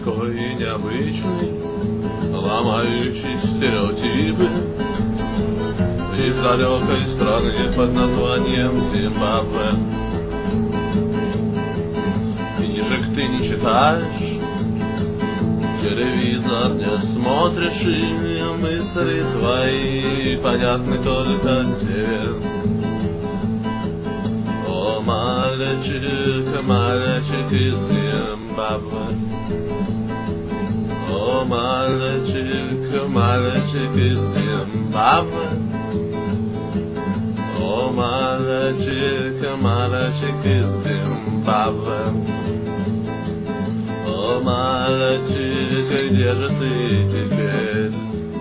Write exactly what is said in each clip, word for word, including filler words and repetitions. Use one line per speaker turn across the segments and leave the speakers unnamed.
такой необычный, ломающий стереотипы. Из далекой страны под названием Зимбабве. Книжек ты не читаешь, телевизор не смотришь, и мысли твои понятны только тебе. О, мальчик, мальчик из Зимбабве. О, мальчик, мальчик из Зимбабве. О, мальчик, мальчик из Зимбабве. О, мальчик, где же ты теперь?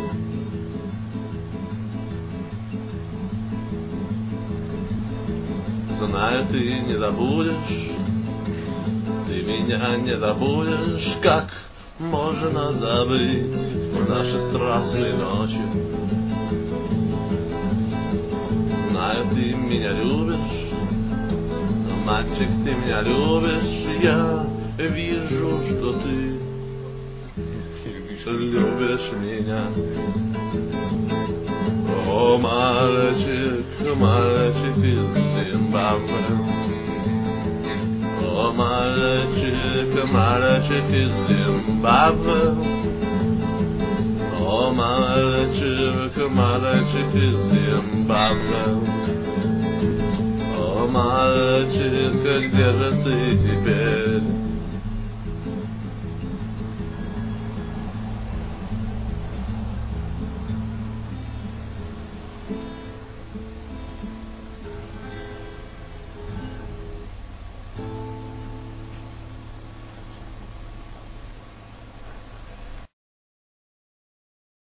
Знаю, ты не забудешь, ты меня не забудешь, как можно забыть наши страстные ночи. Знаю, ты меня любишь, мальчик, ты меня любишь, я вижу, что ты любишь меня. О, мальчик, мальчик из Зимбабве. О, мальчик, мальчик из Зимбабве. О, мальчик, мальчик из Зимбабве. О, мальчик, где же ты теперь?